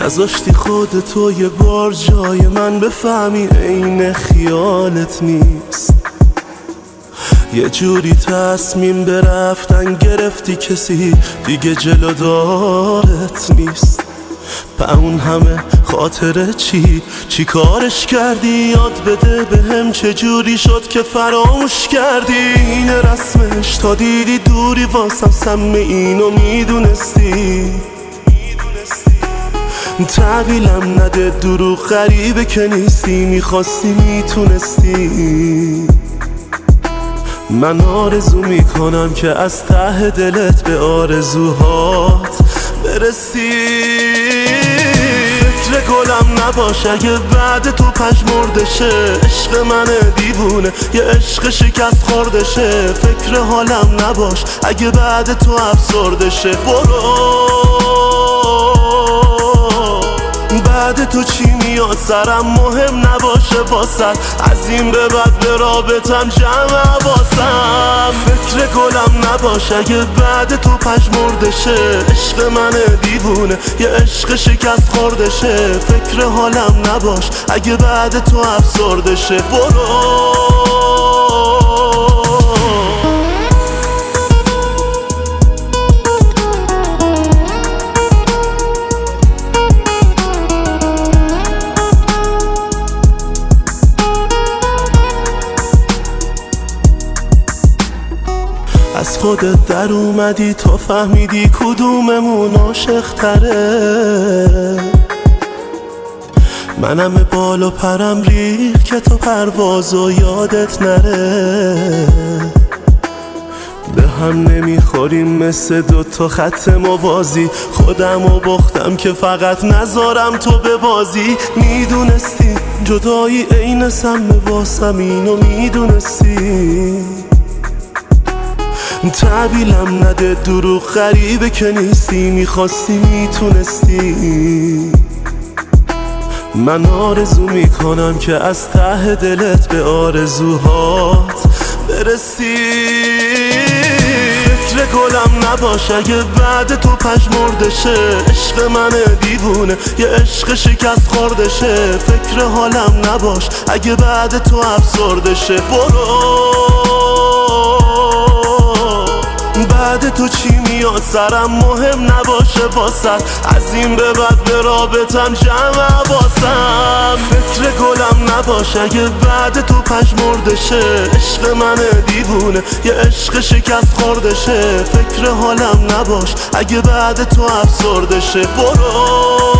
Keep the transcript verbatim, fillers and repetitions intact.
نذاشتی خودتو یه بار جای من بفهمی عین خیالت نیست. یه جوری تصمیم به رفتن گرفتی کسی دیگه جلودارت نیست. با اون همه خاطره چی چی کارش کردی؟ یاد بده به هم چجوری شد که فراموش کردی. این رسمش تا دیدی دوری واسم سم اینو میدونستی. تحویلم نده دروغ غریبه که نیستی، میخواستی میتونستی. من آرزو میکنم که از ته دلت به آرزوهات برسی. فکر گلم نباش اگه بعد تو پژمرده شه. عشق من دیوونه یه عشق شکست خورده شه. فکر حالم نباش اگه بعد تو افسرده شه. برو بعد تو چی میاد سرم مهم نباشه واسط. از این به بعد به رابطم جمع واسم. فکر گلم نباش اگه بعد تو پژمرده شه. عشق من دیوونه یه عشق شکست خورده شه. فکر حالم نباش اگه بعد تو افسرده شه. برو از خودت در اومدی تو فهمیدی کدوممون عاشق تره. منم بال و پرم ریخت که تو پروازو یادت نره. به هم نمیخوریم مثل دوتا خط موازی. خودمو باختم که فقط نذارم تو به بازی. میدونستی جدایی عین سم واسم اینو میدونستی. تحویلم نده دروغ غریبه که نیستی. میخواستی میتونستی. من آرزو میکنم که از ته دلت به آرزوهات برسی. فکر گلم نباش اگه بعد تو پژمرده شه. عشق من دیوونه یه عشق شکست خورده شه. فکر حالم نباش اگه بعد تو افسرده شه. برو بعد تو چی میاد سرم مهم نباشه واسط. از این به بعد به رابطم جمع واسم. فکر گلم نباش اگه بعد تو پژمرده شه. عشق من دیوونه یه عشق شکست خورده شه. فکر حالم نباش اگه بعد تو افسرده شه. برو